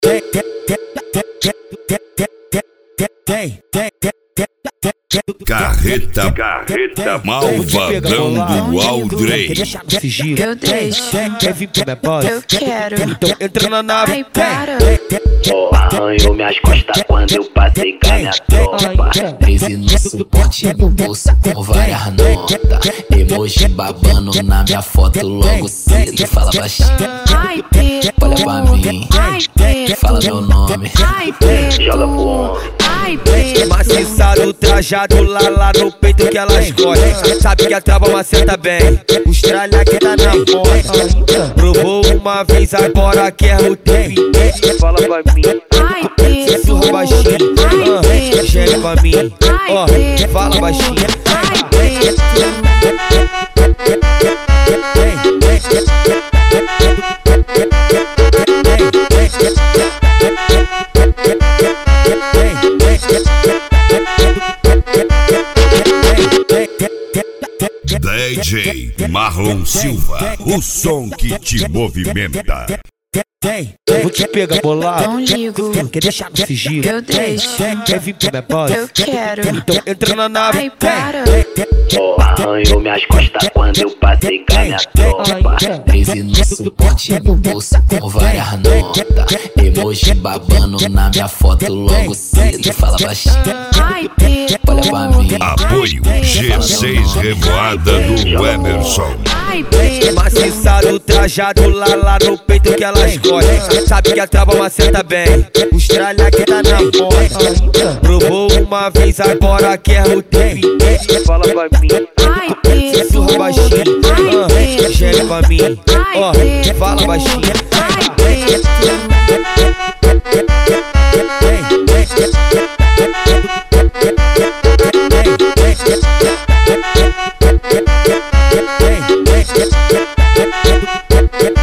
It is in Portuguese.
Carreta malvadão do Aldrey. Eu deixo, eu quero. Então entra na nave. Ai, para. Arranhou minhas costas quando eu passei com a minha tropa. 13 no suporte no bolso com várias notas. Emoji babando na minha foto logo cedo. Fala baixinho, Ai, Pedro. olha pra mim. Ai, Pedro. Fala meu nome. Ai, Pedro. Joga pro homem. Ai, Pedro. Maciçado, trajado lá no peito que elas gostam. Sabe que a trava maceta bem. Os tralha que tá na porta. Provou uma vez, agora quer o tempo inteiro. Fala pra mim, Ai, Pedro. sussurra baixinho. Ai, Pedro. Geme pra mim, ó, Ai, Pedro. fala baixinho. Ai, Pedro. DJ Marlon Silva, o som que te movimenta. Vou te pegar bolado. Não ligo, Quer deixar no sigilo? eu deixo, Quer vir pra minha base? eu quero. Então entra na nave. Ai, para. Arranhou minhas costas quando eu passei com a minha tropa. 13 no suporte no bolso com várias notas. Emoji babando na minha foto logo cedo. Fala baixinho, Ai, Pedro. olha pra mim. Apoio G6 Revoada do Emerson. Ai, Pedro. Maciçado, trajado lá no peito que elas gostam. Sabe que a trava maceta bem. Os tralha que tá na porta. Provou uma vez, agora quer o tempo inteiro. Fala pra mim, Ai, Pedro. sussurra baixinho. Ai, Pedro. Geme pra mim, ó, Ai, Pedro. fala baixinho. Ai, Pedro. Hey.